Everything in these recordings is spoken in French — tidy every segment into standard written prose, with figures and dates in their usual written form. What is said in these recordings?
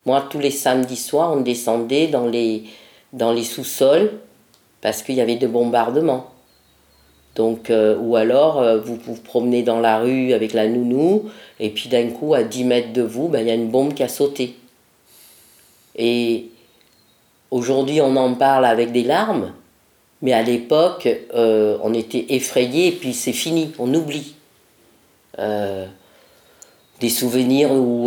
Moi, tous les samedis soirs, on descendait dans les sous-sols parce qu'il y avait des bombardements. Donc, ou alors, vous vous promenez dans la rue avec la nounou, et puis d'un coup, à 10 mètres de vous, ben, il y a une bombe qui a sauté. Et aujourd'hui, on en parle avec des larmes, mais à l'époque, on était effrayés, et puis c'est fini, on oublie. Euh, des souvenirs où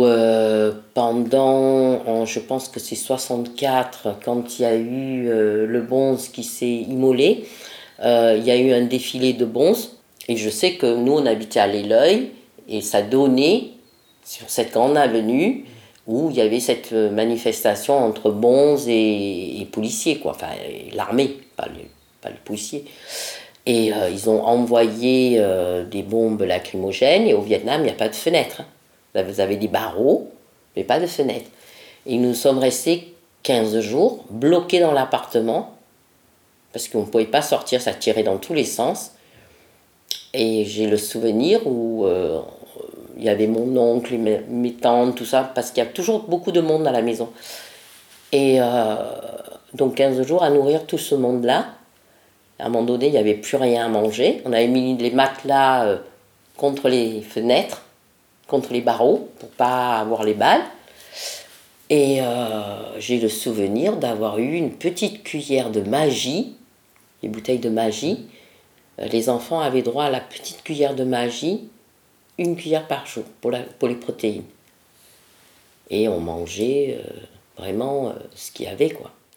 je pense que c'est 64, quand il y a eu le bonze qui s'est immolé, il y a eu un défilé de bonzes, et je sais que nous on habitait à l'Éloeil, et ça donnait sur cette grande avenue où il y avait cette manifestation entre bonzes et policiers, quoi, enfin l'armée, pas les policiers. Et ils ont envoyé des bombes lacrymogènes, et au Vietnam il n'y a pas de fenêtre, hein. Vous avez des barreaux, mais pas de fenêtres. Et nous sommes restés 15 jours bloqués dans l'appartement parce qu'on ne pouvait pas sortir, ça tirait dans tous les sens. Et j'ai le souvenir où il y avait mon oncle, mes tantes, tout ça, parce qu'il y a toujours beaucoup de monde dans la maison. Et donc 15 jours à nourrir tout ce monde-là. À un moment donné, il n'y avait plus rien à manger. On avait mis les matelas contre les fenêtres, contre les barreaux, pour pas avoir les balles. Et j'ai le souvenir d'avoir eu une petite cuillère de magie, les bouteilles de magie. Les enfants avaient droit à la petite cuillère de magie, une cuillère par jour pour les protéines. Et on mangeait vraiment ce qu'il y avait, quoi.